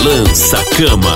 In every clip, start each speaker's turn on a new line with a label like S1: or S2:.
S1: Balança Cama.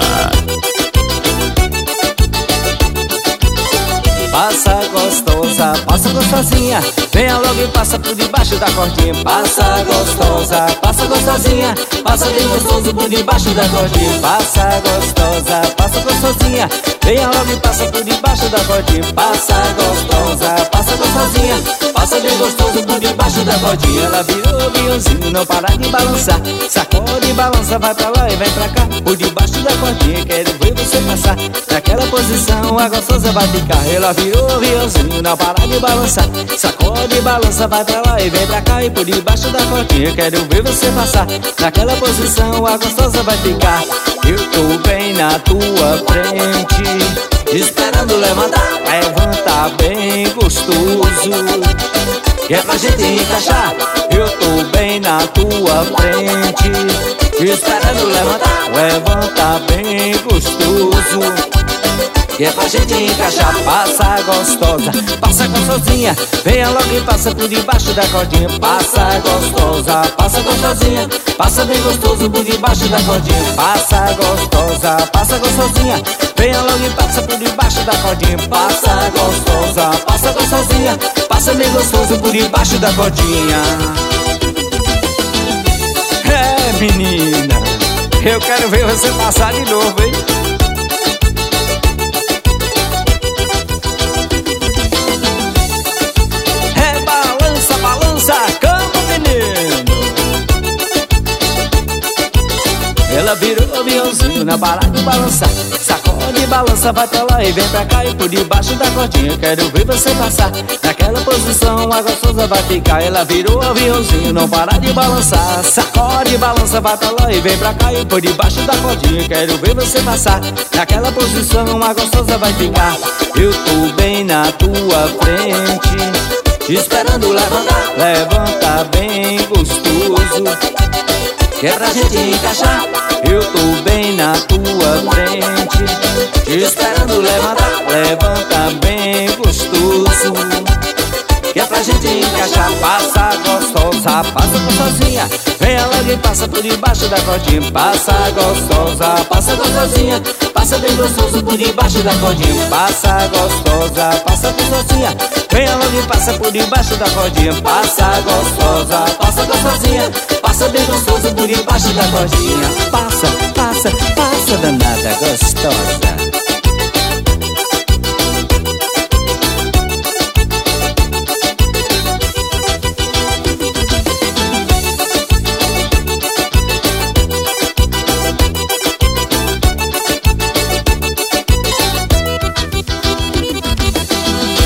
S2: Passa gostosa, passa gostosinha, venha logo e passa por debaixo da cordinha. Passa gostosa, passa gostosinha, passa bem gostoso por debaixo da cordinha. Passa gostosa, passa gostosinha, venha logo e passa por debaixo da cordinha. Passa gostosa, passa gostosinha, passa bem gostoso por debaixo da cordinha. Ela virou o aviãozinho, não para de balançar, sacode e balança, vai pra lá e vem pra cá, por debaixo da cordinha. Quero ver você passar, naquela posição a gostosa vai ficar. Ela virou o aviãozinho, não para de balançar, sacode e balança, vai pra lá e vem pra cá, e por debaixo da cordinha. Quero ver você passar, naquela posição a gostosa vai ficar. Eu tô bem na tua frente, esperando levantar, levanta bem gostoso, que é pra gente encaixar. Eu tô bem na tua frente, esperando levantar, levanta bem gostoso, que é pra gente encaixar. Passa gostosa, passa gostosinha, venha logo e passa por debaixo da cordinha. Passa gostosa, passa gostosinha, passa bem gostoso por debaixo da cordinha. Passa gostosa, passa gostosinha, venha logo e passa por debaixo da cordinha. Passa gostosa, passa gostosinha, passa bem gostoso por debaixo da cordinha. É, menina, eu quero ver você passar de novo, hein? Ela virou o aviãozinho, não para de balançar, sacode e balança, vai pra lá e vem pra cá, e por debaixo da cordinha. Quero ver você passar, naquela posição a gostosa vai ficar. Ela virou o aviãozinho, não para de balançar, sacode e balança, vai pra lá e vem pra cá, e por debaixo da cordinha. Quero ver você passar, naquela posição a gostosa vai ficar. Eu tô bem na tua frente, esperando levantar, levanta bem gostoso, que é pra gente encaixar. Eu tô bem na tua frente, esperando levantar, levanta bem gostoso, que é pra gente encaixar. Passa gostosa, passa gostosinha, venha logo e passa por debaixo da cordinha. Passa gostosa, passa gostosinha, passa bem gostoso por debaixo da cordinha. Passa gostosa, passa gostosinha, venha logo e passa por debaixo da cordinha. Passa gostosa, passa gostosinha, passa bem gostoso por debaixo da cordinha. Passa, passa, passa, danada gostosa.